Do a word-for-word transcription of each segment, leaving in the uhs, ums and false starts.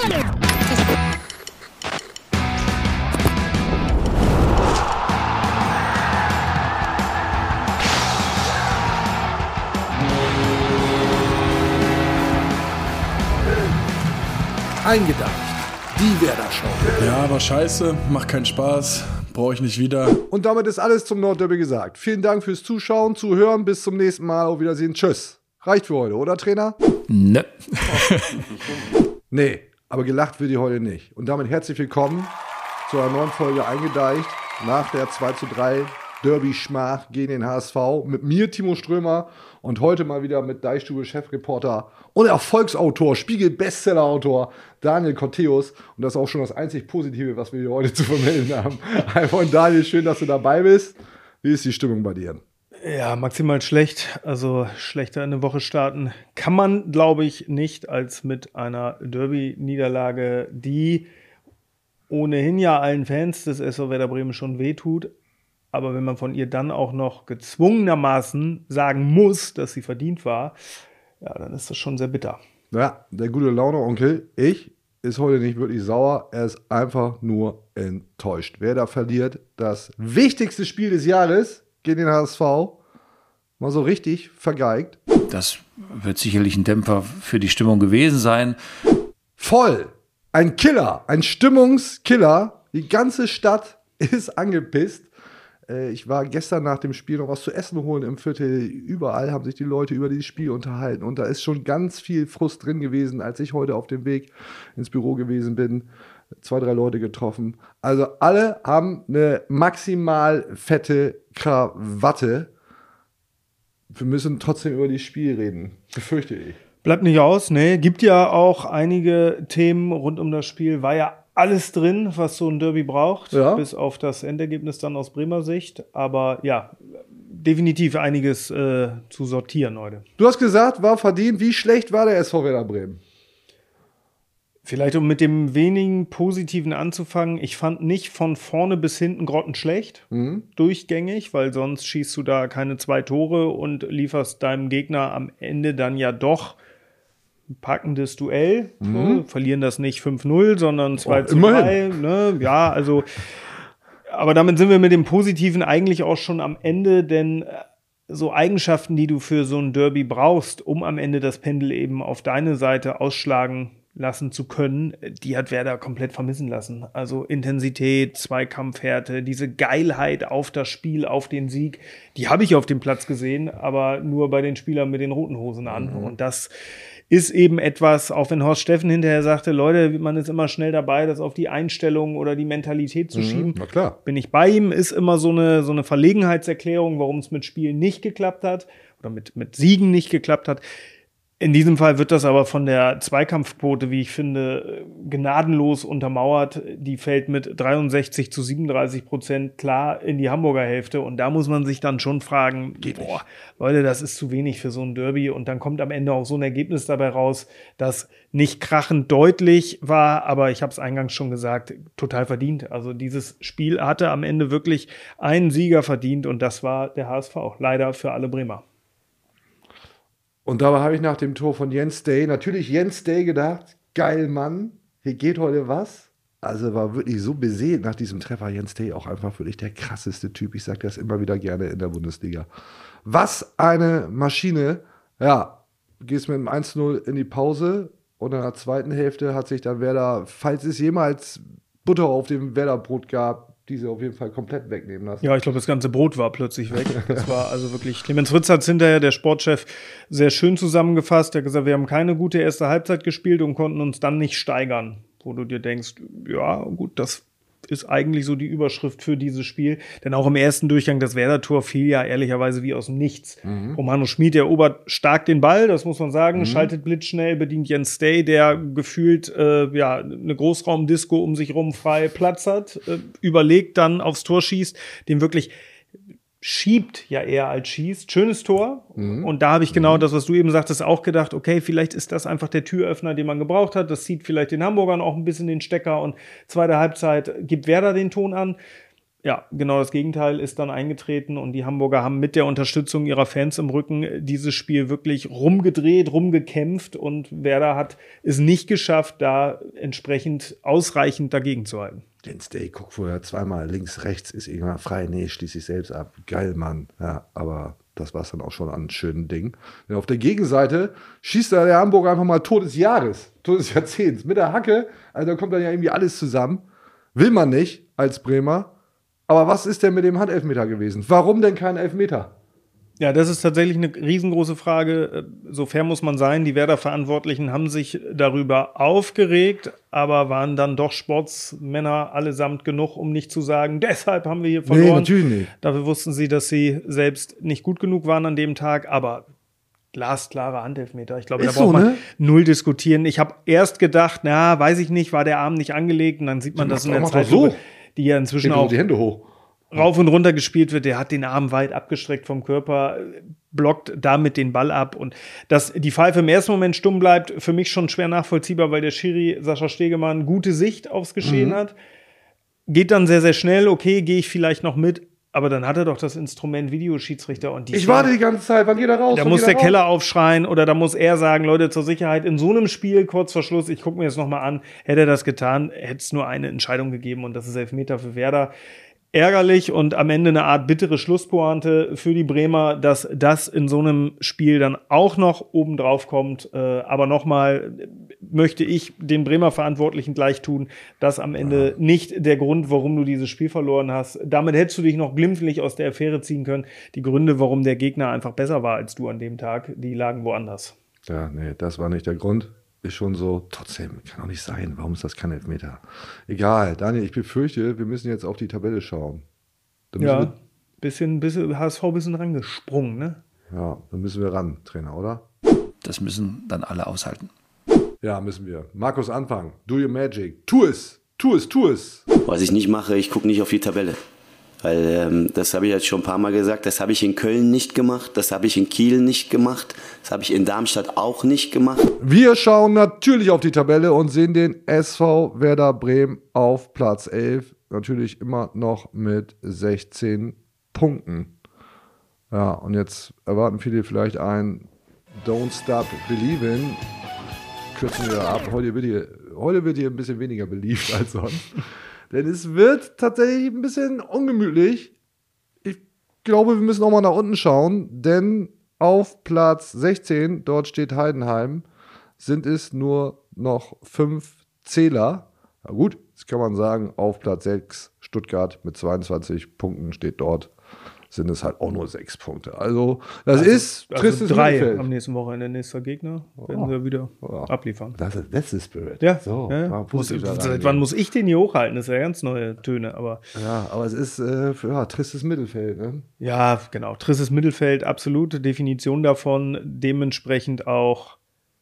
Eingedacht. Die Werder Show. Ja, aber scheiße, macht keinen Spaß, brauche ich nicht wieder. Und damit ist alles zum Nordderby gesagt. Vielen Dank fürs Zuschauen, Zuhören. Bis zum nächsten Mal. Auf Wiedersehen. Tschüss. Reicht für heute, oder Trainer? Ne. Nee, aber gelacht wird ihr heute nicht. Und damit herzlich willkommen zu einer neuen Folge Eingedeicht. Nach der zwei zu drei Derby-Schmach gegen den H S V. Mit mir, Timo Strömer. Und heute mal wieder mit Deichstube-Chefreporter und Erfolgsautor, Spiegel-Bestseller-Autor Daniel Corteus. Und das ist auch schon das einzig Positive, was wir hier heute zu vermelden haben. Einfach und Daniel, schön, dass du dabei bist. Wie ist die Stimmung bei dir? Ja, maximal schlecht. Also schlechter in eine Woche starten kann man, glaube ich, nicht als mit einer Derby-Niederlage, die ohnehin ja allen Fans des S V Werder Bremen schon wehtut. Aber wenn man von ihr dann auch noch gezwungenermaßen sagen muss, dass sie verdient war, ja, dann ist das schon sehr bitter. Ja, der gute Laune-Onkel, ich, ist heute nicht wirklich sauer. Er ist einfach nur enttäuscht. Werder verliert das wichtigste Spiel des Jahres gegen den H S V. Mal so richtig vergeigt. Das wird sicherlich ein Dämpfer für die Stimmung gewesen sein. Voll. Ein Killer. Ein Stimmungskiller. Die ganze Stadt ist angepisst. Ich war gestern nach dem Spiel noch was zu essen holen im Viertel. Überall haben sich die Leute über dieses Spiel unterhalten. Und da ist schon ganz viel Frust drin gewesen, als ich heute auf dem Weg ins Büro gewesen bin. Zwei, drei Leute getroffen. Also alle haben eine maximal fette Krawatte. Wir müssen trotzdem über das Spiel reden. Befürchte ich. Bleibt nicht aus, ne? Gibt ja auch einige Themen rund um das Spiel. War ja alles drin, was so ein Derby braucht, ja. Bis auf das Endergebnis dann aus Bremer Sicht. Aber ja, definitiv einiges äh, zu sortieren heute. Du hast gesagt, war verdient. Wie schlecht war der S V Werder Bremen? Vielleicht, um mit dem wenigen Positiven anzufangen. Ich fand nicht von vorne bis hinten grottenschlecht, mhm. durchgängig, weil sonst schießt du da keine zwei Tore und lieferst deinem Gegner am Ende dann ja doch ein packendes Duell, mhm. so, verlieren das nicht fünf null, sondern zwei zu drei. Ne? Ja, also, aber damit sind wir mit dem Positiven eigentlich auch schon am Ende, denn so Eigenschaften, die du für so ein Derby brauchst, um am Ende das Pendel eben auf deine Seite ausschlagen lassen zu können, die hat Werder komplett vermissen lassen. Also Intensität, Zweikampfhärte, diese Geilheit auf das Spiel, auf den Sieg, die habe ich auf dem Platz gesehen, aber nur bei den Spielern mit den roten Hosen an. Mhm. Und das ist eben etwas, auch wenn Horst Steffen hinterher sagte, Leute, man ist immer schnell dabei, das auf die Einstellung oder die Mentalität zu mhm, schieben. Na klar. Bin ich bei ihm, ist immer so eine, so eine Verlegenheitserklärung, warum es mit Spielen nicht geklappt hat oder mit, mit Siegen nicht geklappt hat. In diesem Fall wird das aber von der Zweikampfquote, wie ich finde, gnadenlos untermauert. Die fällt mit dreiundsechzig zu siebenunddreißig Prozent klar in die Hamburger Hälfte. Und da muss man sich dann schon fragen, boah, Leute, das ist zu wenig für so ein Derby. Und dann kommt am Ende auch so ein Ergebnis dabei raus, das nicht krachend deutlich war, aber ich habe es eingangs schon gesagt, total verdient. Also dieses Spiel hatte am Ende wirklich einen Sieger verdient und das war der H S V. Leider für alle Bremer. Und dabei habe ich nach dem Tor von Jens Day, natürlich Jens Day gedacht, geil Mann, hier geht heute was. Also war wirklich so beseelt nach diesem Treffer. Jens Day auch einfach wirklich der krasseste Typ. Ich sage das immer wieder gerne in der Bundesliga. Was eine Maschine. Ja, du gehst mit einem eins zu null in die Pause und in der zweiten Hälfte hat sich dann Werder, falls es jemals Butter auf dem Werder-Brot gab, diese auf jeden Fall komplett wegnehmen lassen. Ja, ich glaube, das ganze Brot war plötzlich weg. Das war also wirklich, Clemens Fritz hat es hinterher, der Sportchef, sehr schön zusammengefasst. Er hat gesagt, wir haben keine gute erste Halbzeit gespielt und konnten uns dann nicht steigern. Wo du dir denkst, ja gut, das ist eigentlich so die Überschrift für dieses Spiel. Denn auch im ersten Durchgang, das Werder-Tor fiel ja ehrlicherweise wie aus dem Nichts. Mhm. Romano Schmid erobert stark den Ball, das muss man sagen, mhm. schaltet blitzschnell, bedient Jens Day, der gefühlt äh, ja eine Großraumdisco um sich rum frei Platz hat, äh, überlegt, dann aufs Tor schießt, den wirklich schiebt ja eher als schießt. Schönes Tor. Mhm. Und da habe ich genau mhm. das, was du eben sagtest, auch gedacht, okay, vielleicht ist das einfach der Türöffner, den man gebraucht hat. Das zieht vielleicht den Hamburgern auch ein bisschen den Stecker und zweite Halbzeit gibt Werder den Ton an. ja, genau das Gegenteil ist dann eingetreten und die Hamburger haben mit der Unterstützung ihrer Fans im Rücken dieses Spiel wirklich rumgedreht, rumgekämpft und Werder hat es nicht geschafft, da entsprechend ausreichend dagegen zu halten. Den Stay, guck vorher zweimal links, rechts ist irgendwann frei. Nee, schließ sich selbst ab. Geil, Mann. Ja, aber das war es dann auch schon an einem schönen Ding. Denn auf der Gegenseite schießt da der Hamburger einfach mal Tor des Jahres, Tor des Jahrzehnts. Mit der Hacke, also da kommt dann ja irgendwie alles zusammen. Will man nicht als Bremer. Aber was ist denn mit dem Handelfmeter gewesen? Warum denn kein Elfmeter? Ja, das ist tatsächlich eine riesengroße Frage. So fair muss man sein. Die Werder-Verantwortlichen haben sich darüber aufgeregt, aber waren dann doch Sportsmänner allesamt genug, um nicht zu sagen, deshalb haben wir hier verloren. Nee, natürlich nicht. Dafür wussten sie, dass sie selbst nicht gut genug waren an dem Tag, aber glasklare Handelfmeter. Ich glaube, Ist da braucht so, man ne? null diskutieren. Ich habe erst gedacht, na, weiß ich nicht, war der Arm nicht angelegt und dann sieht man das in der Mach doch Zeit, so. die ja inzwischen Hebt auch die Hände hoch. rauf und runter gespielt wird, der hat den Arm weit abgestreckt vom Körper, blockt damit den Ball ab und dass die Pfeife im ersten Moment stumm bleibt, für mich schon schwer nachvollziehbar, weil der Schiri Sascha Stegemann gute Sicht aufs Geschehen mhm. hat. Geht dann sehr, sehr schnell, okay, gehe ich vielleicht noch mit, aber dann hat er doch das Instrument Videoschiedsrichter und die Ich warte die ganze Zeit, wann geht er raus? Da wann muss geht er der raus? Keller aufschreien oder da muss er sagen, Leute, zur Sicherheit in so einem Spiel, kurz vor Schluss, ich gucke mir das nochmal an, hätte er das getan, hätte es nur eine Entscheidung gegeben und das ist Elfmeter für Werder. Ärgerlich und am Ende eine Art bittere Schlusspointe für die Bremer, dass das in so einem Spiel dann auch noch oben drauf kommt. Äh, aber nochmal möchte ich den Bremer Verantwortlichen gleich tun, das am Ende ja. nicht der Grund, warum du dieses Spiel verloren hast. Damit hättest du dich noch glimpflich aus der Affäre ziehen können. Die Gründe, warum der Gegner einfach besser war als du an dem Tag, die lagen woanders. Ja, nee, das war nicht der Grund. Ist schon so, trotzdem, kann auch nicht sein. Warum ist das kein Elfmeter? Egal, Daniel, ich befürchte, wir müssen jetzt auf die Tabelle schauen. Da müssen ja, wir, bisschen, bisschen, H S V ein bisschen rangesprungen, ne? Ja, dann müssen wir ran, Trainer, oder? Das müssen dann alle aushalten. Ja, müssen wir. Markus, anfangen. Do your magic. Tu es, tu es, tu es. Was ich nicht mache, ich gucke nicht auf die Tabelle. Weil ähm, das habe ich jetzt schon ein paar Mal gesagt, das habe ich in Köln nicht gemacht, das habe ich in Kiel nicht gemacht, das habe ich in Darmstadt auch nicht gemacht. Wir schauen natürlich auf die Tabelle und sehen den S V Werder Bremen auf Platz elf. Natürlich immer noch mit sechzehn Punkten. Ja, und jetzt erwarten viele vielleicht ein Don't Stop Believin'. Kürzen wir ab. Heute wird hier, heute wird hier ein bisschen weniger beliebt als sonst. Denn es wird tatsächlich ein bisschen ungemütlich. Ich glaube, wir müssen auch mal nach unten schauen, denn auf Platz sechzehn, dort steht Heidenheim, sind es nur noch fünf Zähler. Na gut, jetzt kann man sagen, auf Platz sechs Stuttgart mit zweiundzwanzig Punkten steht dort. Sind es halt auch nur sechs Punkte. Also, das also, ist tristes also drei Mittelfeld. am nächsten Wochenende, nächster Gegner, werden Oh. wir wieder Oh. abliefern. Das ist, that's the spirit. Ja, so, ja, ja. mal Muss, positiv da seit reingehen. wann muss ich den hier hochhalten? Das sind ja ganz neue Töne, aber Ja, aber es ist äh, für, ja, tristes Mittelfeld. Ne? ja, genau. Tristes Mittelfeld, absolute Definition davon. Dementsprechend auch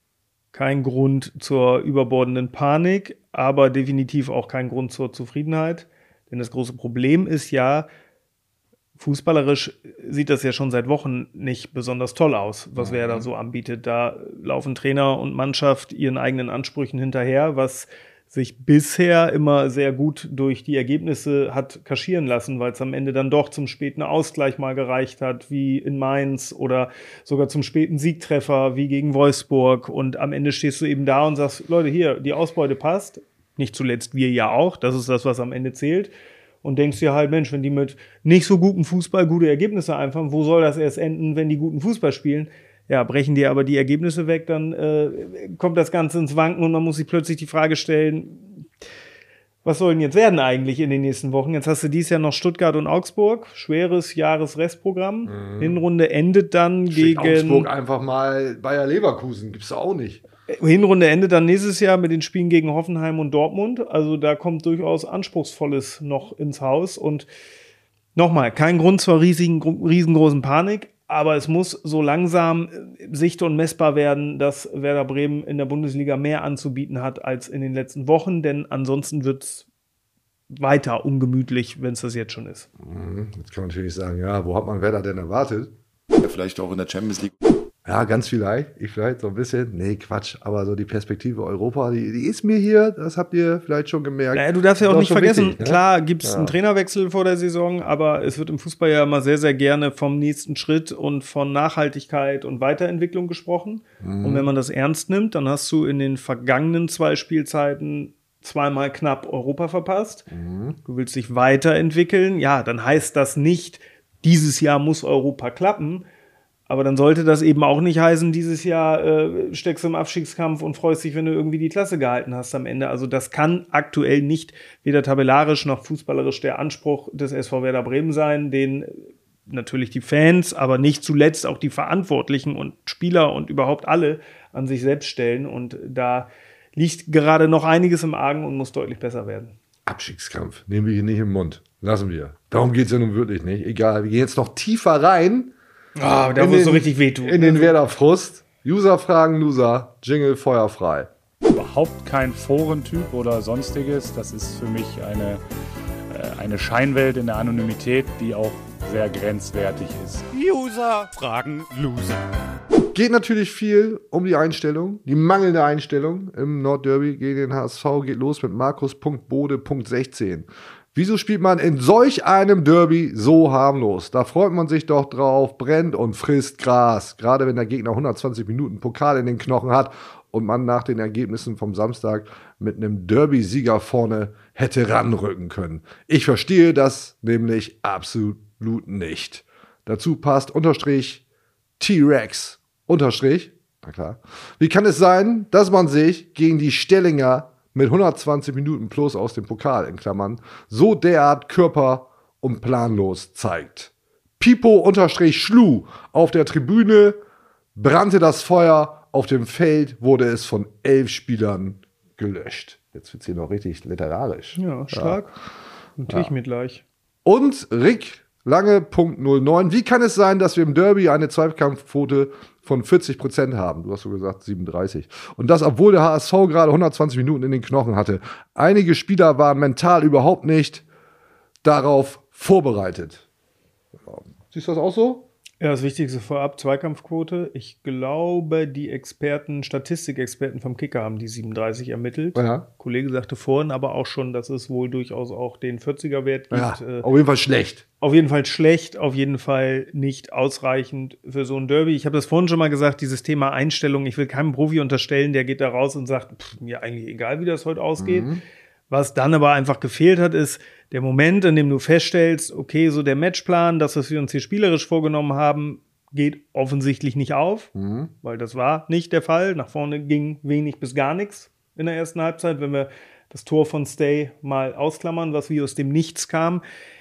kein Grund zur überbordenden Panik, aber definitiv auch kein Grund zur Zufriedenheit. Denn das große Problem ist ja, fußballerisch sieht das ja schon seit Wochen nicht besonders toll aus, was mhm. Werder so anbietet. Da laufen Trainer und Mannschaft ihren eigenen Ansprüchen hinterher, was sich bisher immer sehr gut durch die Ergebnisse hat kaschieren lassen, weil es am Ende dann doch zum späten Ausgleich mal gereicht hat, wie in Mainz oder sogar zum späten Siegtreffer, wie gegen Wolfsburg. Und am Ende stehst du eben da und sagst, Leute, hier, die Ausbeute passt. Nicht zuletzt wir ja auch. Das ist das, was am Ende zählt. Und denkst dir halt, Mensch, wenn die mit nicht so gutem Fußball gute Ergebnisse einfahren, wo soll das erst enden, wenn die guten Fußball spielen? Ja, brechen dir aber die Ergebnisse weg, dann äh, kommt das Ganze ins Wanken und man muss sich plötzlich die Frage stellen, was soll denn jetzt werden eigentlich in den nächsten Wochen? Jetzt hast du dieses Jahr noch Stuttgart und Augsburg, schweres Jahresrestprogramm. Mhm. Hinrunde endet dann Schick gegen... Augsburg einfach mal Bayer Leverkusen, gibt's da auch nicht. Hinrunde endet dann nächstes Jahr mit den Spielen gegen Hoffenheim und Dortmund. Also da kommt durchaus Anspruchsvolles noch ins Haus. Und nochmal, kein Grund zur riesigen, riesengroßen Panik, aber es muss so langsam sicht- und messbar werden, dass Werder Bremen in der Bundesliga mehr anzubieten hat als in den letzten Wochen, denn ansonsten wird es weiter ungemütlich, wenn es das jetzt schon ist. Jetzt kann man natürlich sagen, ja, wo hat man Werder denn erwartet? Ja, vielleicht auch in der Champions League. Ja, ganz vielleicht. Ich vielleicht so ein bisschen. Nee, Quatsch. Aber so die Perspektive Europa, die, die ist mir hier, das habt ihr vielleicht schon gemerkt. Naja, du darfst ja auch Doch nicht schon vergessen, wichtig, ne? klar gibt es Ja. einen Trainerwechsel vor der Saison, aber es wird im Fußball ja immer sehr, sehr gerne vom nächsten Schritt und von Nachhaltigkeit und Weiterentwicklung gesprochen. Mhm. Und wenn man das ernst nimmt, dann hast du in den vergangenen zwei Spielzeiten zweimal knapp Europa verpasst. Mhm. Du willst dich weiterentwickeln. Ja, dann heißt das nicht, dieses Jahr muss Europa klappen. Aber dann sollte das eben auch nicht heißen, dieses Jahr äh, steckst du im Abstiegskampf und freust dich, wenn du irgendwie die Klasse gehalten hast am Ende. Also das kann aktuell nicht weder tabellarisch noch fußballerisch der Anspruch des S V Werder Bremen sein, den natürlich die Fans, aber nicht zuletzt auch die Verantwortlichen und Spieler und überhaupt alle an sich selbst stellen. Und da liegt gerade noch einiges im Argen und muss deutlich besser werden. Abstiegskampf. Nehmen wir hier nicht im Mund. Lassen wir. Darum geht es ja nun wirklich nicht. Egal, wir gehen jetzt noch tiefer rein. Ah, da In wo es den- so richtig wehtut. In den Werder-Frust. User-Fragen, Loser. Jingle feuerfrei. Überhaupt kein Forentyp oder sonstiges. Das ist für mich eine, äh, eine Scheinwelt in der Anonymität, die auch sehr grenzwertig ist. User fragen Loser. Geht natürlich viel um die Einstellung, die mangelnde Einstellung im Nordderby gegen den H S V. Geht los mit Markus Punkt Bode Punkt sechzehn. Wieso spielt man in solch einem Derby so harmlos? Da freut man sich doch drauf, brennt und frisst Gras. Gerade wenn der Gegner hundertzwanzig Minuten Pokal in den Knochen hat und man nach den Ergebnissen vom Samstag mit einem Derby-Sieger vorne hätte ranrücken können. Ich verstehe das nämlich absolut nicht. Dazu passt Unterstrich T-Rex Unterstrich. Na klar. Wie kann es sein, dass man sich gegen die Stellinger mit hundertzwanzig Minuten plus aus dem Pokal, in Klammern, so derart körper- und planlos zeigt? Pipo-Schlu. Auf der Tribüne brannte das Feuer, auf dem Feld wurde es von elf Spielern gelöscht. Jetzt wird es hier noch richtig literarisch. Ja, stark. Notiere ich mir gleich. Und Rick Lange Punkt null neun. Wie kann es sein, dass wir im Derby eine Zweikampfquote von vierzig Prozent haben? Du hast so gesagt siebenunddreißig. Und das, obwohl der H S V gerade hundertzwanzig Minuten in den Knochen hatte. Einige Spieler waren mental überhaupt nicht darauf vorbereitet. Siehst du das auch so? Ja, das Wichtigste vorab, Zweikampfquote. Ich glaube, die Experten, Statistikexperten vom Kicker haben die siebenunddreißig ermittelt. Ja. Kollege sagte vorhin aber auch schon, dass es wohl durchaus auch den vierziger-Wert gibt. Ja, Äh, auf jeden Fall schlecht. Auf jeden Fall schlecht, auf jeden Fall nicht ausreichend für so ein Derby. Ich habe das vorhin schon mal gesagt, dieses Thema Einstellung. Ich will keinem Profi unterstellen, der geht da raus und sagt, pff, mir eigentlich egal, wie das heute ausgeht. Mhm. Was dann aber einfach gefehlt hat, ist der Moment, in dem du feststellst, okay, so der Matchplan, das, was wir uns hier spielerisch vorgenommen haben, geht offensichtlich nicht auf, Mhm. weil das war nicht der Fall. Nach vorne ging wenig bis gar nichts in der ersten Halbzeit, wenn wir das Tor von Stay mal ausklammern, was wie aus dem Nichts kam.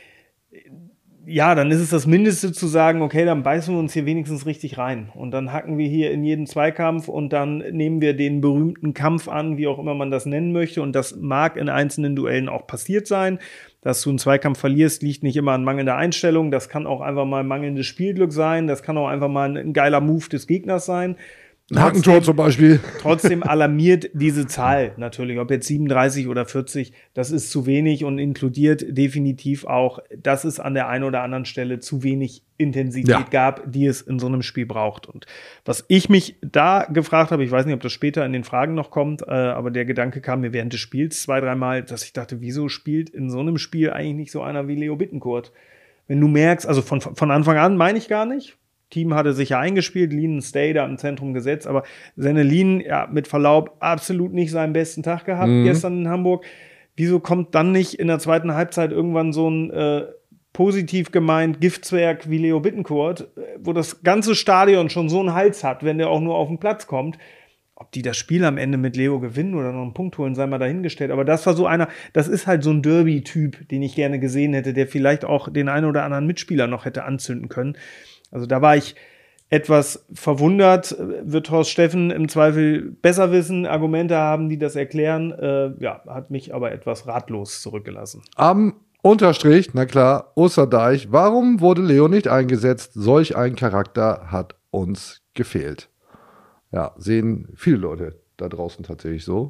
Ja, dann ist es das Mindeste zu sagen, okay, dann beißen wir uns hier wenigstens richtig rein. Und dann hacken wir hier in jeden Zweikampf und dann nehmen wir den berühmten Kampf an, wie auch immer man das nennen möchte. Und das mag in einzelnen Duellen auch passiert sein. Dass du einen Zweikampf verlierst, liegt nicht immer an mangelnder Einstellung. Das kann auch einfach mal mangelndes Spielglück sein. Das kann auch einfach mal ein geiler Move des Gegners sein. Ein Hackentor zum Beispiel. Trotzdem alarmiert diese Zahl natürlich, ob jetzt siebenunddreißig oder vierzig, das ist zu wenig und inkludiert definitiv auch, dass es an der einen oder anderen Stelle zu wenig Intensität Ja. gab, die es in so einem Spiel braucht. Und was ich mich da gefragt habe, ich weiß nicht, ob das später in den Fragen noch kommt, äh, aber der Gedanke kam mir während des Spiels zwei, dreimal, dass ich dachte, wieso spielt in so einem Spiel eigentlich nicht so einer wie Leo Bittencourt? Wenn du merkst, also von, von Anfang an meine ich gar nicht, Team hatte sich ja eingespielt, Lien Stay da im Zentrum gesetzt, aber seine Lien, ja, mit Verlaub, absolut nicht seinen besten Tag gehabt Mhm. gestern in Hamburg. Wieso kommt dann nicht in der zweiten Halbzeit irgendwann so ein äh, positiv gemeint Giftzwerg wie Leo Bittencourt, äh, wo das ganze Stadion schon so einen Hals hat, wenn der auch nur auf den Platz kommt? Ob die das Spiel am Ende mit Leo gewinnen oder noch einen Punkt holen, sei mal dahingestellt. Aber das war so einer, das ist halt so ein Derby-Typ, den ich gerne gesehen hätte, der vielleicht auch den einen oder anderen Mitspieler noch hätte anzünden können. Also da war ich etwas verwundert. Wird Horst Steffen im Zweifel besser wissen, Argumente haben, die das erklären. Äh, ja, hat mich aber etwas ratlos zurückgelassen. Am Unterstrich, na klar, Osterdeich. Warum wurde Leo nicht eingesetzt? Solch ein Charakter hat uns gefehlt. Ja, sehen viele Leute da draußen tatsächlich so.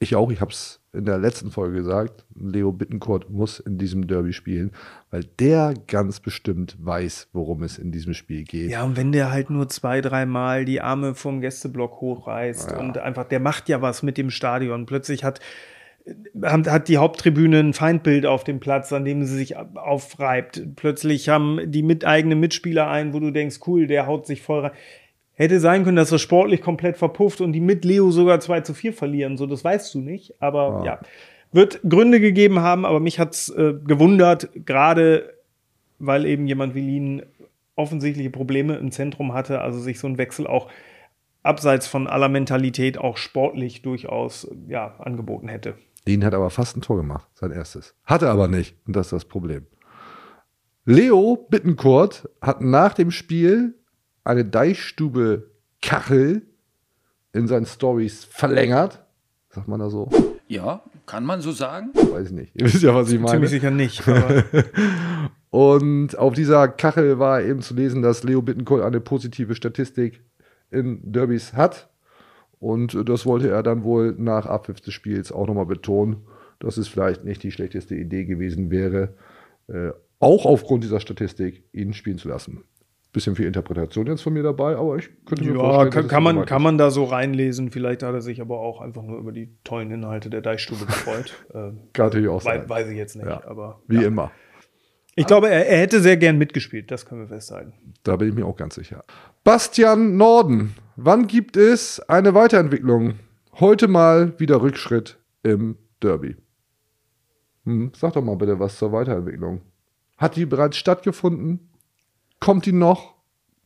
Ich auch, ich habe es in der letzten Folge gesagt, Leo Bittencourt muss in diesem Derby spielen, weil der ganz bestimmt weiß, worum es in diesem Spiel geht. Ja, und wenn der halt nur zwei, dreimal die Arme vom Gästeblock hochreißt Ja. und einfach, der macht ja was mit dem Stadion. Plötzlich hat, hat die Haupttribüne ein Feindbild auf dem Platz, an dem sie sich aufreibt. Plötzlich haben die mit eigenen Mitspieler ein, wo du denkst, cool, der haut sich voll rein. Hätte sein können, dass das sportlich komplett verpufft und die mit Leo sogar zwei zu vier verlieren. So, das weißt du nicht. Aber ja, ja wird Gründe gegeben haben, aber mich hat's äh, gewundert, gerade weil eben jemand wie Lien offensichtliche Probleme im Zentrum hatte, also sich so ein Wechsel auch abseits von aller Mentalität auch sportlich durchaus ja, angeboten hätte. Lien hat aber fast ein Tor gemacht, sein erstes. Hatte aber nicht, und das ist das Problem. Leo Bittencourt hat nach dem Spiel eine Deichstube-Kachel in seinen Stories verlängert. Sagt man da so? Ja, kann man so sagen? Weiß ich nicht. Ihr wisst ja, was ich meine. Ziemlich sicher nicht. Aber Und auf dieser Kachel war eben zu lesen, dass Leo Bittencourt eine positive Statistik in Derbys hat. Und das wollte er dann wohl nach Abpfiff des Spiels auch nochmal betonen, dass es vielleicht nicht die schlechteste Idee gewesen wäre, äh, auch aufgrund dieser Statistik ihn spielen zu lassen. Bisschen viel Interpretation jetzt von mir dabei, aber ich könnte mir ja, vorstellen, kann, dass kann, es man, soweit kann ist. man da so reinlesen. Vielleicht hat er sich aber auch einfach nur über die tollen Inhalte der Deichstube gefreut. äh, Kann natürlich auch wei- sein. Weiß ich jetzt nicht. Ja, Aber Wie ja. immer. Ich glaube, er, er hätte sehr gern mitgespielt. Das können wir festhalten. Da bin ich mir auch ganz sicher. Bastian Norden, wann gibt es eine Weiterentwicklung? Heute mal wieder Rückschritt im Derby. Hm, sag doch mal bitte was zur Weiterentwicklung. Hat die bereits stattgefunden? Kommt die noch?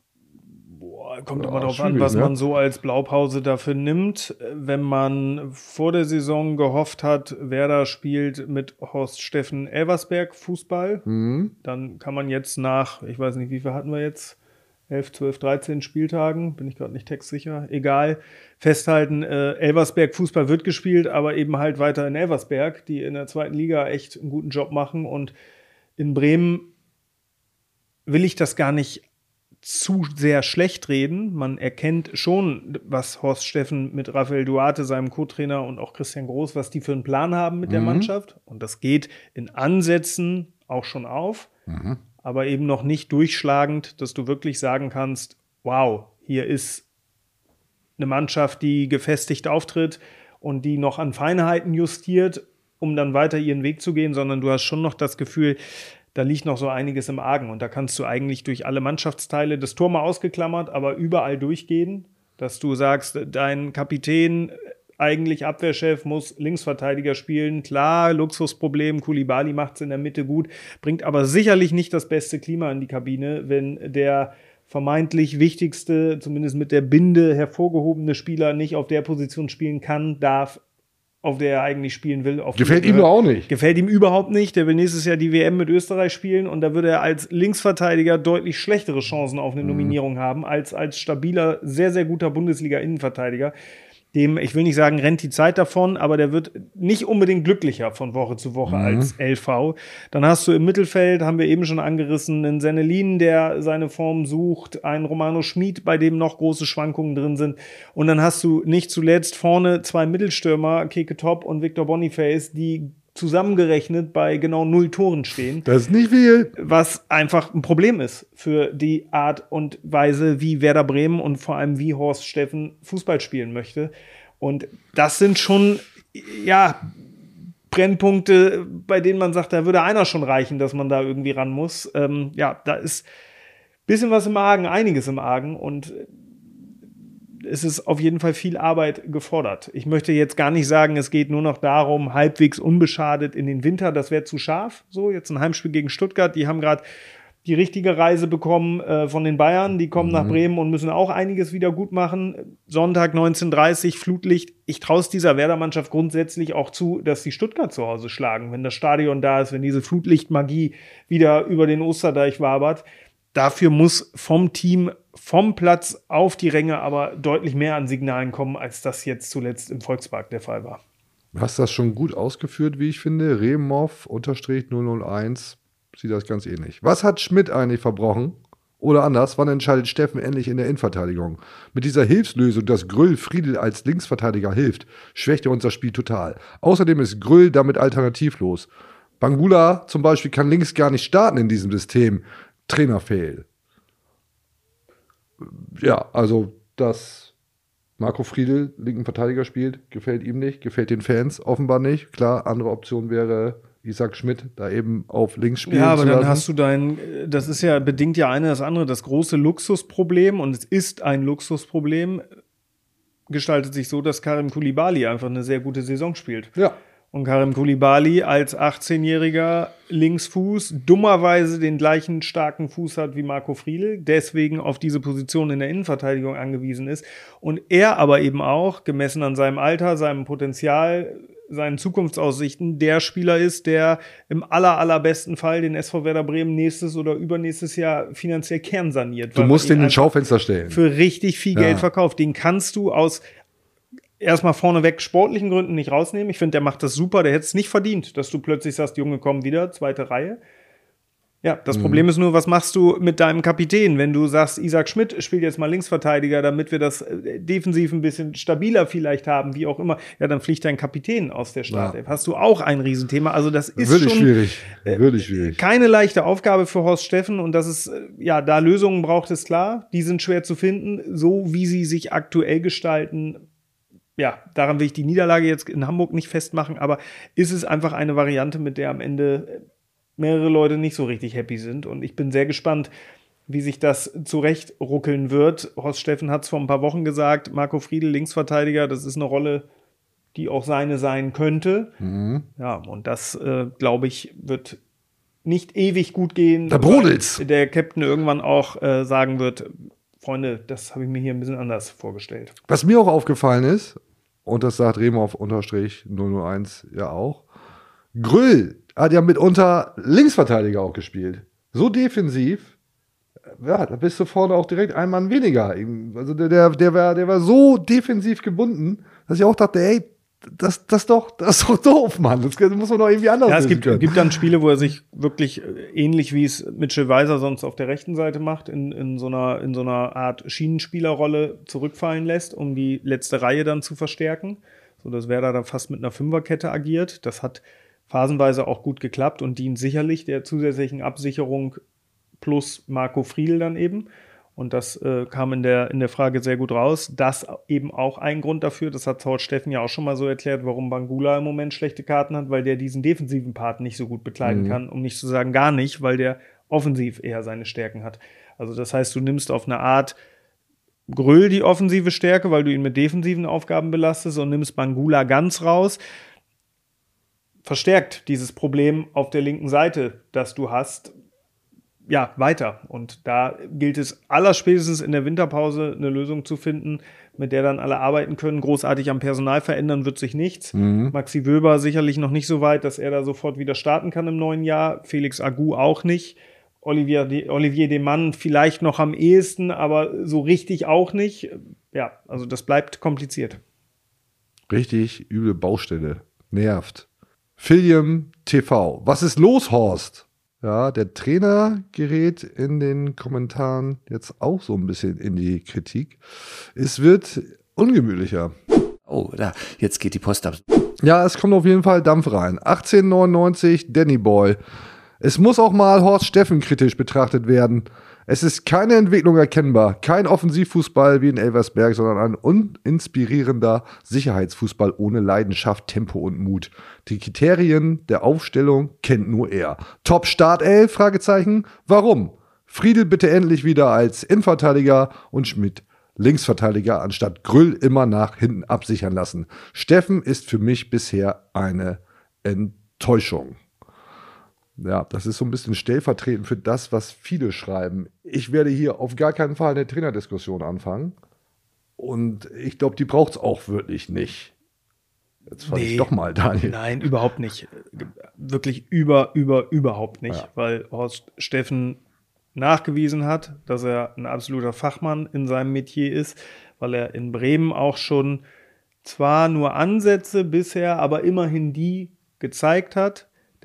Boah, kommt Ja, immer darauf an, schwierig, was ne? man so als Blaupause dafür nimmt. Wenn man vor der Saison gehofft hat, Werder spielt mit Horst Steffen Elversberg Fußball, Hm? dann kann man jetzt nach, ich weiß nicht, wie viel hatten wir jetzt? elf, zwölf, dreizehn Spieltagen, bin ich gerade nicht textsicher, egal, festhalten, äh, Elversberg Fußball wird gespielt, aber eben halt weiter in Elversberg, die in der zweiten Liga echt einen guten Job machen, und in Bremen will ich das gar nicht zu sehr schlecht reden. Man erkennt schon, was Horst Steffen mit Rafael Duarte, seinem Co-Trainer, und auch Christian Groß, was die für einen Plan haben mit der Mannschaft. Und das geht in Ansätzen auch schon auf, Mhm. aber eben noch nicht durchschlagend, dass du wirklich sagen kannst, wow, hier ist eine Mannschaft, die gefestigt auftritt und die noch an Feinheiten justiert, um dann weiter ihren Weg zu gehen, sondern du hast schon noch das Gefühl, da liegt noch so einiges im Argen. Und da kannst du eigentlich durch alle Mannschaftsteile, das Tor mal ausgeklammert, aber überall durchgehen, dass du sagst, dein Kapitän, eigentlich Abwehrchef, muss Linksverteidiger spielen. Klar, Luxusproblem, Koulibaly macht es in der Mitte gut, bringt aber sicherlich nicht das beste Klima in die Kabine, wenn der vermeintlich wichtigste, zumindest mit der Binde hervorgehobene Spieler nicht auf der Position spielen kann, darf, auf der er eigentlich spielen will. Auf Gefällt die- ihm doch auch nicht. Gefällt ihm überhaupt nicht. Der will nächstes Jahr die W M mit Österreich spielen, und da würde er als Linksverteidiger deutlich schlechtere Chancen auf eine Nominierung haben, als als stabiler, sehr, sehr guter Bundesliga-Innenverteidiger. Dem, ich will nicht sagen, rennt die Zeit davon, aber der wird nicht unbedingt glücklicher von Woche zu Woche als L V. Dann hast du im Mittelfeld, haben wir eben schon angerissen, einen Sennelin, der seine Form sucht, einen Romano Schmid, bei dem noch große Schwankungen drin sind. Und dann hast du nicht zuletzt vorne zwei Mittelstürmer, Keke Top und Victor Boniface, die zusammengerechnet bei genau null Toren stehen, Das ist nicht viel. was einfach ein Problem ist für die Art und Weise, wie Werder Bremen und vor allem wie Horst Steffen Fußball spielen möchte. Und das sind schon, ja, Brennpunkte, bei denen man sagt, da würde einer schon reichen, dass man da irgendwie ran muss. Ähm, ja, da ist ein bisschen was im Argen, einiges im Argen, und es ist auf jeden Fall viel Arbeit gefordert. Ich möchte jetzt gar nicht sagen, es geht nur noch darum, halbwegs unbeschadet in den Winter, das wäre zu scharf. So, jetzt ein Heimspiel gegen Stuttgart, die haben gerade die richtige Reise bekommen äh, von den Bayern, die kommen nach Bremen und müssen auch einiges wieder gut machen. Sonntag neunzehn Uhr dreißig, Flutlicht. Ich traue es dieser Werder-Mannschaft grundsätzlich auch zu, dass die Stuttgart zu Hause schlagen, wenn das Stadion da ist, wenn diese Flutlichtmagie wieder über den Osterdeich wabert. Dafür muss vom Team, vom Platz auf die Ränge aber deutlich mehr an Signalen kommen, als das jetzt zuletzt im Volkspark der Fall war. Du hast das schon gut ausgeführt, wie ich finde. Remov unterstrich null null eins sieht das ganz ähnlich. Was hat Schmidt eigentlich verbrochen? Oder anders, wann entscheidet Steffen endlich in der Innenverteidigung? Mit dieser Hilfslösung, dass Grüll Friedel als Linksverteidiger hilft, schwächt er unser Spiel total. Außerdem ist Grüll damit alternativlos. Bangula zum Beispiel kann links gar nicht starten in diesem System. Trainerfail. Ja, also, dass Marco Friedl linken Verteidiger spielt, gefällt ihm nicht, gefällt den Fans offenbar nicht. Klar, andere Option wäre Isaac Schmidt, da eben auf links spielen Ja, aber zu dann lassen. hast du dein, das ist ja, bedingt ja eine das andere, das große Luxusproblem, und es ist ein Luxusproblem, gestaltet sich so, dass Karim Koulibaly einfach eine sehr gute Saison spielt. Ja. Und Karim Koulibaly als achtzehnjähriger Linksfuß dummerweise den gleichen starken Fuß hat wie Marco Friedl, deswegen auf diese Position in der Innenverteidigung angewiesen ist. Und er aber eben auch, gemessen an seinem Alter, seinem Potenzial, seinen Zukunftsaussichten, der Spieler ist, der im aller, allerbesten Fall den S V Werder Bremen nächstes oder übernächstes Jahr finanziell kernsaniert. Du musst den ins Schaufenster stellen. Für richtig viel Ja. Geld verkauft. Den kannst du aus erstmal vorneweg sportlichen Gründen nicht rausnehmen. Ich finde, der macht das super. Der hätte es nicht verdient, dass du plötzlich sagst, Junge, komm wieder, zweite Reihe. Ja, das mhm. Problem ist nur, was machst du mit deinem Kapitän, wenn du sagst, Isaac Schmidt spielt jetzt mal Linksverteidiger, damit wir das defensiv ein bisschen stabiler vielleicht haben, wie auch immer. Ja, dann fliegt dein Kapitän aus der Startelf. Ja. Hast du auch ein Riesenthema. Also das ist Wirklich schon schwierig. Wirklich schwierig. Keine leichte Aufgabe für Horst Steffen, und das ist, ja, da Lösungen braucht, ist klar. Die sind schwer zu finden, so wie sie sich aktuell gestalten. Ja, daran will ich die Niederlage jetzt in Hamburg nicht festmachen, aber ist es einfach eine Variante, mit der am Ende mehrere Leute nicht so richtig happy sind. Und ich bin sehr gespannt, wie sich das zurechtruckeln wird. Horst Steffen hat es vor ein paar Wochen gesagt, Marco Friedl, Linksverteidiger, das ist eine Rolle, die auch seine sein könnte. Mhm. Ja, und das, äh, glaube ich, wird nicht ewig gut gehen. Da brodelt's. Der Captain irgendwann auch äh, sagen wird, Freunde, das habe ich mir hier ein bisschen anders vorgestellt. Was mir auch aufgefallen ist, und das sagt Remov-null null eins ja auch, Grüll hat ja mitunter Linksverteidiger auch gespielt. So defensiv, ja, da bist du vorne auch direkt ein Mann weniger. Also der, der, der, war, der war so defensiv gebunden, dass ich auch dachte, ey, das, das, doch, das ist doch doof, Mann. Das muss man doch irgendwie anders Ja, es gibt, können. gibt dann Spiele, wo er sich wirklich ähnlich wie es Mitchell Weiser sonst auf der rechten Seite macht, in, in, so einer, in so einer Art Schienenspielerrolle zurückfallen lässt, um die letzte Reihe dann zu verstärken. So dass Werder dann fast mit einer Fünferkette agiert. Das hat phasenweise auch gut geklappt und dient sicherlich der zusätzlichen Absicherung plus Marco Friedl dann eben. Und das äh, kam in der, in der Frage sehr gut raus. Das eben auch ein Grund dafür, das hat Horst Steffen ja auch schon mal so erklärt, warum Bangula im Moment schlechte Karten hat, weil der diesen defensiven Part nicht so gut bekleiden mhm. kann, um nicht zu sagen gar nicht, weil der offensiv eher seine Stärken hat. Also das heißt, du nimmst auf eine Art Gröll die offensive Stärke, weil du ihn mit defensiven Aufgaben belastest, und nimmst Bangula ganz raus. Verstärkt dieses Problem auf der linken Seite, das du hast, ja, weiter. Und da gilt es allerspätestens in der Winterpause eine Lösung zu finden, mit der dann alle arbeiten können. Großartig am Personal verändern wird sich nichts. Mhm. Maxi Wöber sicherlich noch nicht so weit, dass er da sofort wieder starten kann im neuen Jahr. Felix Agu auch nicht. Olivier, De, Olivier Demann vielleicht noch am ehesten, aber so richtig auch nicht. Ja, also das bleibt kompliziert. Richtig üble Baustelle. Nervt. Film T V. Was ist los, Horst? Ja, der Trainer gerät in den Kommentaren jetzt auch so ein bisschen in die Kritik. Es wird ungemütlicher. Oh, da, jetzt geht die Post ab. Ja, es kommt auf jeden Fall Dampf rein. achtzehnhundertneunundneunzig, Danny Boy. Es muss auch mal Horst Steffen kritisch betrachtet werden. Es ist keine Entwicklung erkennbar, kein Offensivfußball wie in Elversberg, sondern ein uninspirierender Sicherheitsfußball ohne Leidenschaft, Tempo und Mut. Die Kriterien der Aufstellung kennt nur er. Top Startelf? Fragezeichen. Warum? Friedl bitte endlich wieder als Innenverteidiger und Schmidt Linksverteidiger anstatt Grüll immer nach hinten absichern lassen. Steffen ist für mich bisher eine Enttäuschung. Ja, das ist so ein bisschen stellvertretend für das, was viele schreiben. Ich werde hier auf gar keinen Fall eine Trainerdiskussion anfangen. Und ich glaube, die braucht es auch wirklich nicht. Jetzt falle nee, ich doch mal, Daniel. Nein, überhaupt nicht. Wirklich über, über, überhaupt nicht. Ja. Weil Horst Steffen nachgewiesen hat, dass er ein absoluter Fachmann in seinem Metier ist. Weil er in Bremen auch schon zwar nur Ansätze bisher, aber immerhin die gezeigt hat.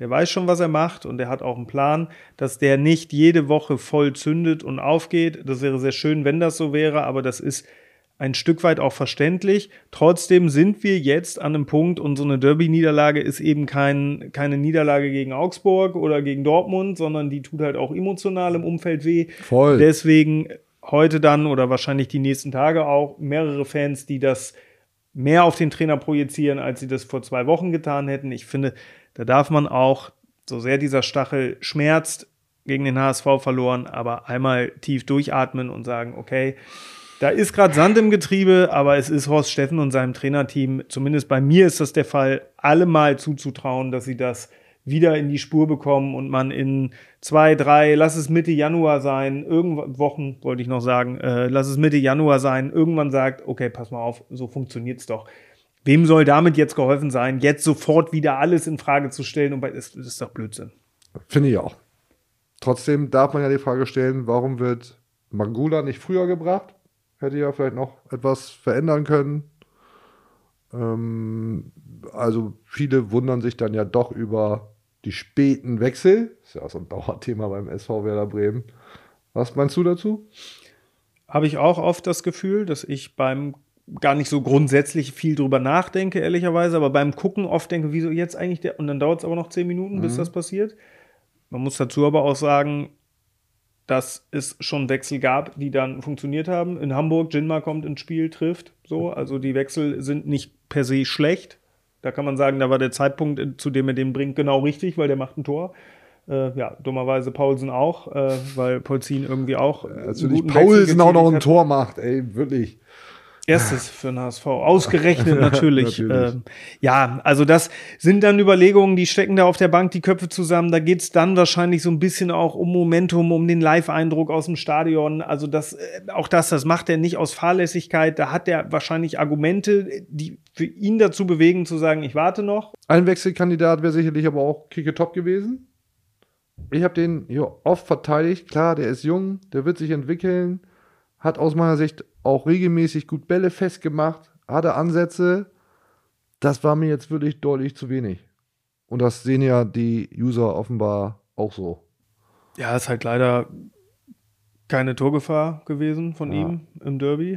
der weiß schon, was er macht und der hat auch einen Plan, dass der nicht jede Woche voll zündet und aufgeht. Das wäre sehr schön, wenn das so wäre, aber das ist ein Stück weit auch verständlich. Trotzdem sind wir jetzt an einem Punkt und so eine Derby-Niederlage ist eben kein, keine Niederlage gegen Augsburg oder gegen Dortmund, sondern die tut halt auch emotional im Umfeld weh. Voll. Deswegen heute dann oder wahrscheinlich die nächsten Tage auch mehrere Fans, die das mehr auf den Trainer projizieren, als sie das vor zwei Wochen getan hätten. Ich finde, da darf man auch, so sehr dieser Stachel schmerzt, gegen den H S V verloren, aber einmal tief durchatmen und sagen, okay, da ist gerade Sand im Getriebe, aber es ist Horst Steffen und seinem Trainerteam, zumindest bei mir ist das der Fall, allemal zuzutrauen, dass sie das wieder in die Spur bekommen und man in zwei, drei, lass es Mitte Januar sein, irgendwann Wochen, wollte ich noch sagen, äh, lass es Mitte Januar sein, irgendwann sagt, okay, pass mal auf, so funktioniert's doch. Wem soll damit jetzt geholfen sein, jetzt sofort wieder alles in Frage zu stellen? Und das, das ist doch Blödsinn. Finde ich auch. Trotzdem darf man ja die Frage stellen, warum wird Magula nicht früher gebracht? Hätte ja vielleicht noch etwas verändern können. Ähm, also viele wundern sich dann ja doch über die späten Wechsel. Ist ja auch so ein Dauerthema beim S V Werder Bremen. Was meinst du dazu? Habe ich auch oft das Gefühl, dass ich beim gar nicht so grundsätzlich viel drüber nachdenke, ehrlicherweise, aber beim Gucken oft denke, wieso jetzt eigentlich der, und dann dauert es aber noch zehn Minuten, bis mhm. das passiert. Man muss dazu aber auch sagen, dass es schon Wechsel gab, die dann funktioniert haben. In Hamburg, Jinma kommt ins Spiel, trifft. So, also die Wechsel sind nicht per se schlecht. Da kann man sagen, da war der Zeitpunkt, zu dem er den bringt, genau richtig, weil der macht ein Tor. Äh, ja, dummerweise Paulsen auch, äh, weil Polzin irgendwie auch. Also nicht Paulsen auch noch ein Tor macht, ey, wirklich. Erstes für den H S V. Ausgerechnet natürlich. natürlich. Ähm, ja, also das sind dann Überlegungen, die stecken da auf der Bank die Köpfe zusammen. Da geht's dann wahrscheinlich so ein bisschen auch um Momentum, um den Live-Eindruck aus dem Stadion. Also das, auch das, das macht er nicht aus Fahrlässigkeit. Da hat er wahrscheinlich Argumente, die für ihn dazu bewegen, zu sagen, ich warte noch. Ein Wechselkandidat wäre sicherlich aber auch Kike Top gewesen. Ich habe den ja oft verteidigt. Klar, der ist jung, der wird sich entwickeln. Hat aus meiner Sicht auch regelmäßig gut Bälle festgemacht, hatte Ansätze. Das war mir jetzt wirklich deutlich zu wenig. Und das sehen ja die User offenbar auch so. Ja, ist halt leider keine Torgefahr gewesen von ja. ihm im Derby.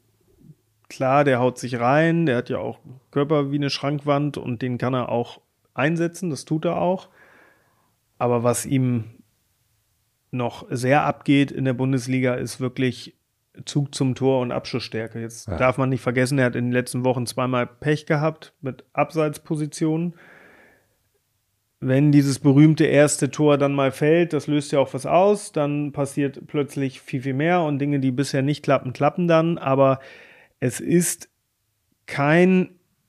Klar, der haut sich rein, der hat ja auch Körper wie eine Schrankwand und den kann er auch einsetzen, das tut er auch. Aber was ihm noch sehr abgeht in der Bundesliga, ist wirklich Zug zum Tor und Abschussstärke. Jetzt ja. darf man nicht vergessen, er hat in den letzten Wochen zweimal Pech gehabt mit Abseitspositionen. Wenn dieses berühmte erste Tor dann mal fällt, das löst ja auch was aus, dann passiert plötzlich viel, viel mehr und Dinge, die bisher nicht klappen, klappen dann. Aber es ist kein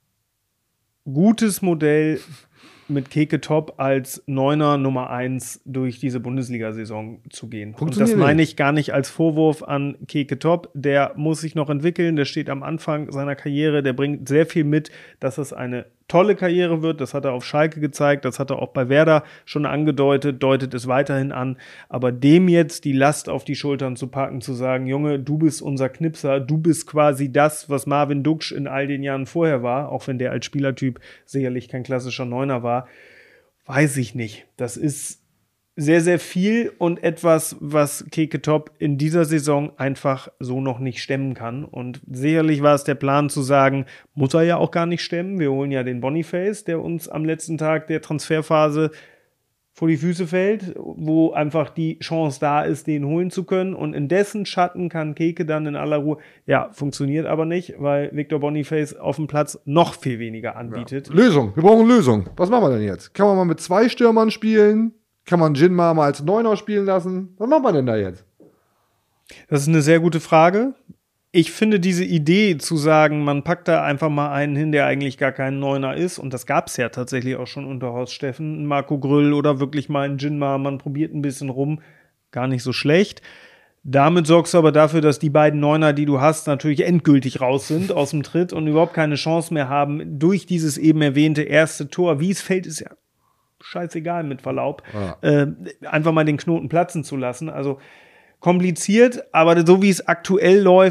gutes Modell, mit Keke Top als Neuner Nummer eins durch diese Bundesliga-Saison zu gehen. Und das meine ich gar nicht als Vorwurf an Keke Top. Der muss sich noch entwickeln, der steht am Anfang seiner Karriere, der bringt sehr viel mit, dass es eine tolle Karriere wird. Das hat er auf Schalke gezeigt, das hat er auch bei Werder schon angedeutet, deutet es weiterhin an. Aber dem jetzt die Last auf die Schultern zu packen, zu sagen, Junge, du bist unser Knipser, du bist quasi das, was Marvin Duksch in all den Jahren vorher war, auch wenn der als Spielertyp sicherlich kein klassischer Neuner war, weiß ich nicht. Das ist sehr, sehr viel und etwas, was Keke Top in dieser Saison einfach so noch nicht stemmen kann. Und sicherlich war es der Plan zu sagen, muss er ja auch gar nicht stemmen. Wir holen ja den Boniface, der uns am letzten Tag der Transferphase vor die Füße fällt, wo einfach die Chance da ist, den holen zu können. Und in dessen Schatten kann Keke dann in aller Ruhe, ja, funktioniert aber nicht, weil Victor Boniface auf dem Platz noch viel weniger anbietet. Ja. Lösung, wir brauchen Lösung. Was machen wir denn jetzt? Kann man mal mit zwei Stürmern spielen? Kann man Jinma mal als Neuner spielen lassen? Was machen wir denn da jetzt? Das ist eine sehr gute Frage. Ich finde diese Idee zu sagen, man packt da einfach mal einen hin, der eigentlich gar kein Neuner ist, und das gab es ja tatsächlich auch schon unter Horst Steffen, Marco Grüll oder wirklich mal einen Jinma, man probiert ein bisschen rum, gar nicht so schlecht. Damit sorgst du aber dafür, dass die beiden Neuner, die du hast, natürlich endgültig raus sind aus dem Tritt und überhaupt keine Chance mehr haben, durch dieses eben erwähnte erste Tor, wie es fällt, ist ja scheißegal mit Verlaub, ja. äh, einfach mal den Knoten platzen zu lassen. Also kompliziert, aber so wie es aktuell läuft,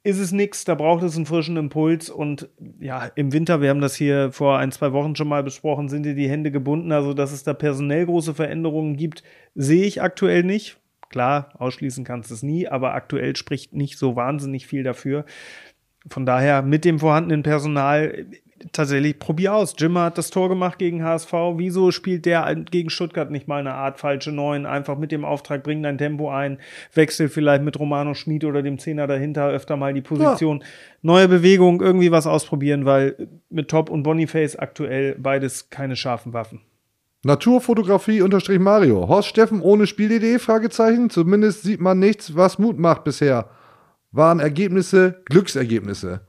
ist es nichts, da braucht es einen frischen Impuls und ja, im Winter, wir haben das hier vor ein, zwei Wochen schon mal besprochen, sind dir die Hände gebunden, also dass es da personell große Veränderungen gibt, sehe ich aktuell nicht. Klar, ausschließen kannst du es nie, aber aktuell spricht nicht so wahnsinnig viel dafür. Von daher mit dem vorhandenen Personal tatsächlich probier aus. Jimmer hat das Tor gemacht gegen H S V. Wieso spielt der gegen Stuttgart nicht mal eine Art falsche Neun? Einfach mit dem Auftrag, bring dein Tempo ein, wechsel vielleicht mit Romano Schmid oder dem Zehner dahinter öfter mal die Position. Ja. Neue Bewegung, irgendwie was ausprobieren, weil mit Top und Boniface aktuell beides keine scharfen Waffen. Naturfotografie unterstrich Mario. Horst Steffen ohne Spielidee? Fragezeichen. Zumindest sieht man nichts, was Mut macht bisher. Waren Ergebnisse, Glücksergebnisse.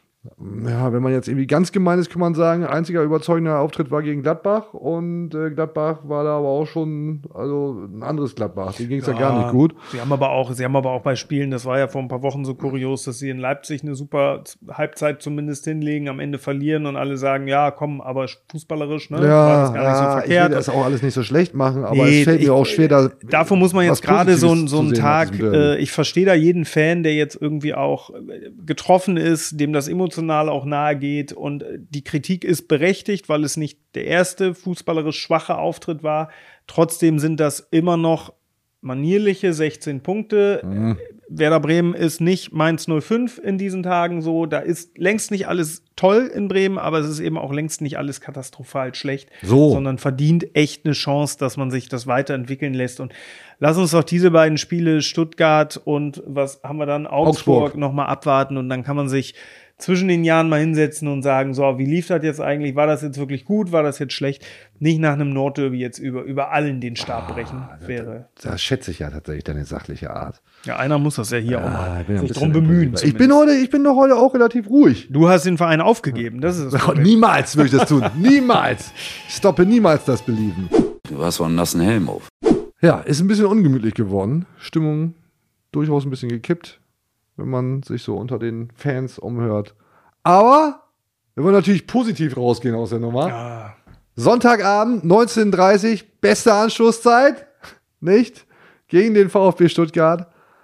Ja, wenn man jetzt irgendwie ganz gemein ist, kann man sagen, einziger überzeugender Auftritt war gegen Gladbach und äh, Gladbach war da aber auch schon, also ein anderes Gladbach, denen ging es ja, ja gar nicht gut. Sie haben aber auch, sie haben aber auch bei Spielen, das war ja vor ein paar Wochen so kurios, dass sie in Leipzig eine super Halbzeit zumindest hinlegen, am Ende verlieren und alle sagen, ja komm, aber fußballerisch, ne, ja, war das gar nicht so ja, verkehrt. Ich will das auch alles nicht so schlecht machen, aber nee, es fällt ich, mir auch schwer, da Davon muss man jetzt gerade so, so einen Tag, äh, ich verstehe da jeden Fan, der jetzt irgendwie auch getroffen ist, dem das emotional auch nahe geht und die Kritik ist berechtigt, weil es nicht der erste fußballerisch schwache Auftritt war. Trotzdem sind das immer noch manierliche sechzehn Punkte. Mhm. Werder Bremen ist nicht Mainz null fünf in diesen Tagen so. Da ist längst nicht alles toll in Bremen, aber es ist eben auch längst nicht alles katastrophal schlecht, so. Sondern verdient echt eine Chance, dass man sich das weiterentwickeln lässt. Und lass uns doch diese beiden Spiele, Stuttgart und was haben wir dann, Augsburg, Augsburg. nochmal abwarten und dann kann man sich zwischen den Jahren mal hinsetzen und sagen, so, wie lief das jetzt eigentlich? War das jetzt wirklich gut? War das jetzt schlecht? Nicht nach einem Nordderby jetzt über, über allen den Stab brechen ah, wäre. Da, da schätze ich ja tatsächlich deine sachliche Art. Ja, einer muss das ja hier ja, auch mal sich drum bemühen. Ich bin, heute, ich bin doch heute auch relativ ruhig. Du hast den Verein aufgegeben, das ist das Niemals würde ich das tun. Niemals. Ich stoppe niemals das Belieben. Du hast wohl einen nassen Helm auf. Ja, ist ein bisschen ungemütlich geworden. Stimmung durchaus ein bisschen gekippt, wenn man sich so unter den Fans umhört. Aber wir wollen natürlich positiv rausgehen aus der Nummer. Ja. Sonntagabend, neunzehn Uhr dreißig, beste Anschlusszeit, nicht? Gegen den VfB Stuttgart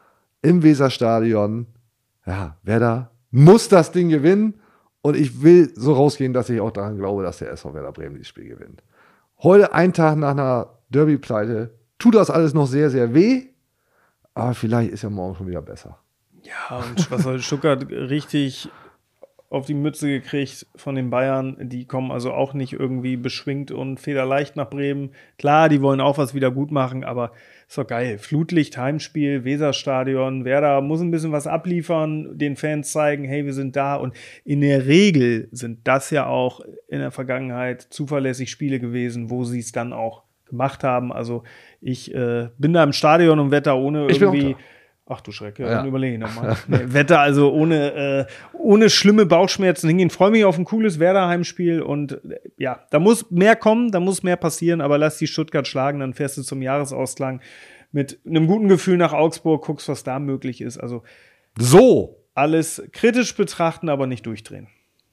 im Weserstadion. Ja, Werder muss das Ding gewinnen und ich will so rausgehen, dass ich auch daran glaube, dass der S V Werder Bremen dieses Spiel gewinnt. Heute, ein Tag nach einer Derby-Pleite, tut das alles noch sehr, sehr weh, aber vielleicht ist ja morgen schon wieder besser. Ja, und was hat Stuttgart richtig auf die Mütze gekriegt von den Bayern. Die kommen also auch nicht irgendwie beschwingt und federleicht nach Bremen. Klar, die wollen auch was wieder gut machen, aber ist doch geil. Flutlicht, Heimspiel, Weserstadion. Werder muss ein bisschen was abliefern, den Fans zeigen, hey, wir sind da. Und in der Regel sind das ja auch in der Vergangenheit zuverlässig Spiele gewesen, wo sie es dann auch gemacht haben. Also ich äh, bin da im Stadion und werde da ohne irgendwie... Ach du Schreck, ja, ja. Dann überlege ich nochmal. Nee, Wetter also ohne, äh, ohne schlimme Bauchschmerzen hingehen. Freue mich auf ein cooles Werder-Heimspiel und äh, ja, da muss mehr kommen, da muss mehr passieren, aber lass die Stuttgart schlagen, dann fährst du zum Jahresausklang mit einem guten Gefühl nach Augsburg, guckst, was da möglich ist. Also so alles kritisch betrachten, aber nicht durchdrehen.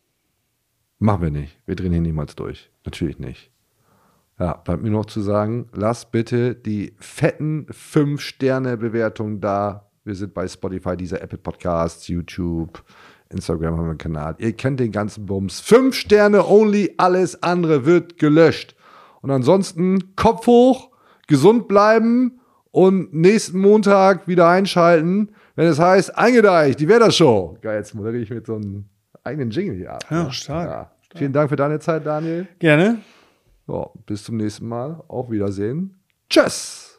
Machen wir nicht. Wir drehen hier niemals durch. Natürlich nicht. Ja, bleibt mir noch zu sagen, lasst bitte die fetten fünf Sterne Bewertungen da. Wir sind bei Spotify, dieser Apple Podcasts, YouTube, Instagram haben wir einen Kanal. Ihr kennt den ganzen Bums. Fünf Sterne only, alles andere wird gelöscht. Und ansonsten Kopf hoch, gesund bleiben und nächsten Montag wieder einschalten, wenn es heißt, eingedeicht, die Werder-Show. Geil, jetzt moderiere ich mit so einem eigenen Jingle hier ab. Ja, stark. Ja. Stark. Vielen Dank für deine Zeit, Daniel. Gerne. So, bis zum nächsten Mal. Auf Wiedersehen. Tschüss.